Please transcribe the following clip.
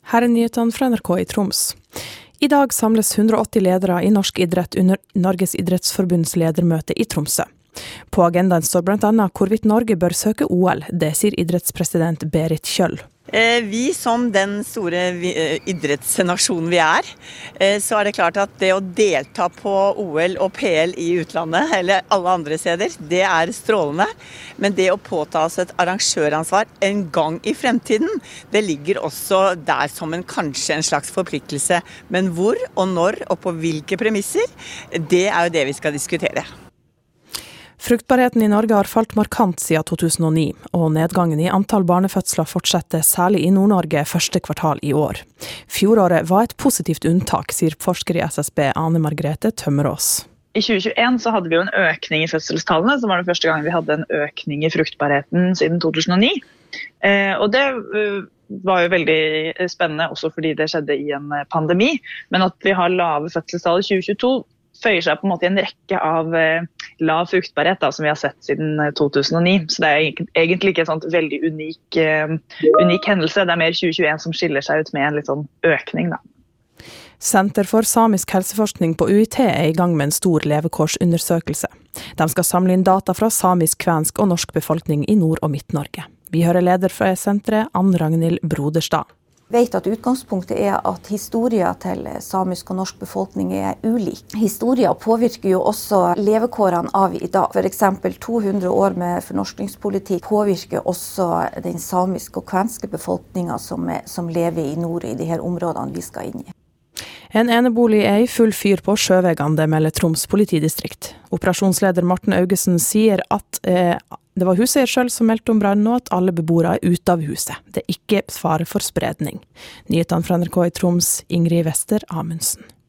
Her nyhetene fra NRK i Troms. I dag samles 180 ledere i norsk idrett under Norges idrettsforbunds ledermøte i Tromsø. På agendaen står blant annet hvorvidt Norge bør søke OL, det sier idrettspresident Berit Kjøll. Vi som den store idrettsnasjonen vi er, så er det klart at det å delta på OL og PL i utlandet, eller alle andre steder, det er strålende. Men det å påta oss et arrangøransvar en gang i fremtiden, det ligger også der som kanskje en slags forpliktelse. Men hvor og når og på hvilke premisser, det er jo det vi skal diskutere. Fruktbarheten i Norge har falt markant siden 2009, og nedgangen i antall barnefødsler fortsetter særlig i Nord-Norge første kvartal i år. Fjoråret var et positivt unntak, sier forsker i SSB Ane Margrethe Tømmerås. I 2021 så hadde vi jo en økning i fødselstallene, som var det første gang vi hadde en økning i fruktbarheten siden 2009. Og det var jo veldig spennende, også fordi det skjedde i en pandemi, men at vi har lave fødselstall i 2022, føyer seg på en måte i en rekke av lav fruktbarhet da, som vi har sett siden 2009. Så det er egentlig ikke en sånn veldig unik hendelse. Det er mer 2021 som skiller seg ut med en litt sånn økning da. Senter for samisk helseforskning på UiT er i gang med en stor levekårsundersøkelse. De skal samle inn data fra samisk, kvensk og norsk befolkning i Nord- og Midt-Norge. Vi hører leder fra senteret, Ann Ragnhild Broderstad. Vet at utgangspunktet er at historier til samisk og norsk befolkning er ulik. Historier påvirker jo også levekårene av i dag. For eksempel 200 år med fornorskningspolitikk påvirker også den samiske og kvenske befolkningen som lever i nord i de her områdene vi skal inn i. En enebolig er i full fyr på Sjøvegan, det melder Troms politidistrikt. Operasjonsleder Morten Augesen sier at det var huseier selv som meldte om brannen, og at alle beboere er ute av huset. Det er ikke fare for spredning. Nyhetene fra NRK i Troms, Ingrid Wester Amundsen.